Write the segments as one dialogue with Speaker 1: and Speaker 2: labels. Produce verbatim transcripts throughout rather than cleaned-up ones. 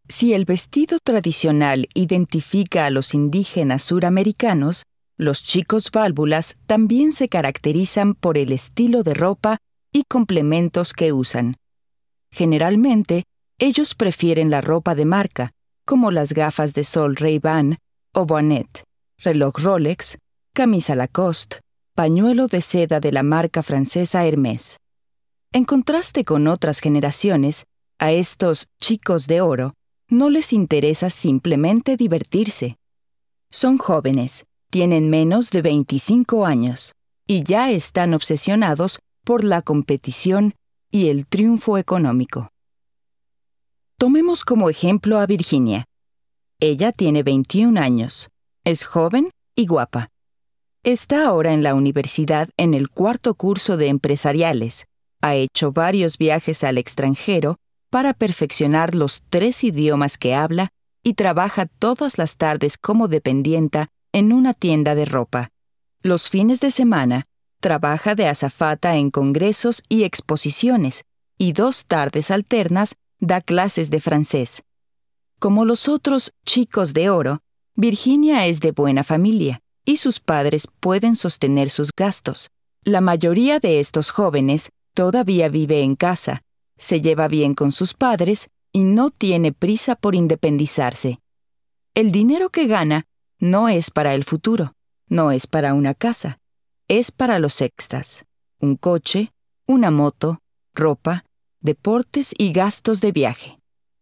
Speaker 1: Si el vestido tradicional identifica a los indígenas suramericanos, los chicos válvulas también se caracterizan por el estilo de ropa y complementos que usan. Generalmente, ellos prefieren la ropa de marca, como las gafas de sol Ray-Ban o bonnet, reloj Rolex, camisa Lacoste, pañuelo de seda de la marca francesa Hermès. En contraste con otras generaciones, a estos chicos de oro no les interesa simplemente divertirse. Son jóvenes, tienen menos de veinticinco años y ya están obsesionados por la competición y el triunfo económico. Tomemos como ejemplo a Virginia. Ella tiene veintiún años, es joven y guapa. Está ahora en la universidad en el cuarto curso de empresariales. Ha hecho varios viajes al extranjero para perfeccionar los tres idiomas que habla y trabaja todas las tardes como dependienta en una tienda de ropa. Los fines de semana, trabaja de azafata en congresos y exposiciones, y dos tardes alternas da clases de francés. Como los otros chicos de oro, Virginia es de buena familia, y sus padres pueden sostener sus gastos. La mayoría de estos jóvenes todavía vive en casa, se lleva bien con sus padres y no tiene prisa por independizarse. El dinero que gana no es para el futuro, no es para una casa, es para los extras, un coche, una moto, ropa, deportes y gastos de viaje.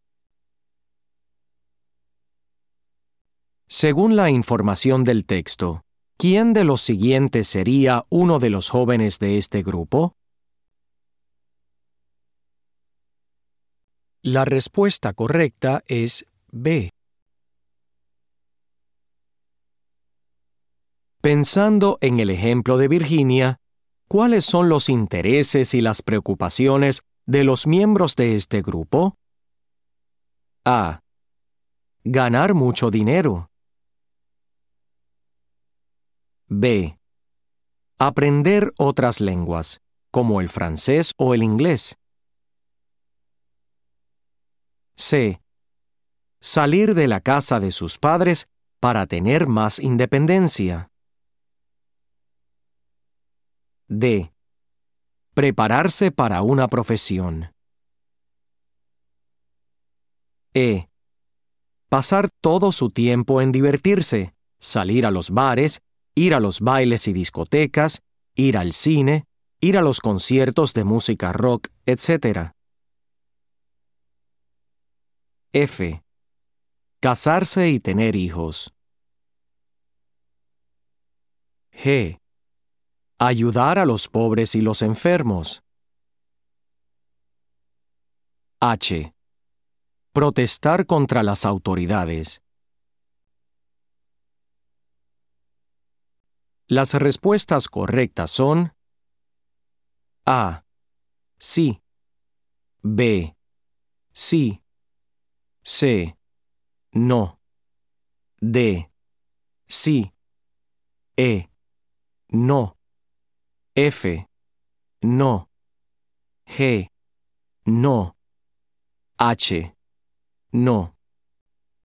Speaker 2: Según la información del texto, ¿quién de los siguientes sería uno de los jóvenes de este grupo? La respuesta correcta es B. Pensando en el ejemplo de Virginia, ¿cuáles son los intereses y las preocupaciones de los miembros de este grupo? A. Ganar mucho dinero. B. Aprender otras lenguas, como el francés o el inglés. C. Salir de la casa de sus padres para tener más independencia. D. Prepararse para una profesión. E. Pasar todo su tiempo en divertirse, salir a los bares, ir a los bailes y discotecas, ir al cine, ir a los conciertos de música rock, etcétera. F. Casarse y tener hijos. G. Ayudar a los pobres y los enfermos. H. Protestar contra las autoridades. Las respuestas correctas son A. Sí. B. Sí. C. No. D. Sí. E. No. F. No. G. No. H. No.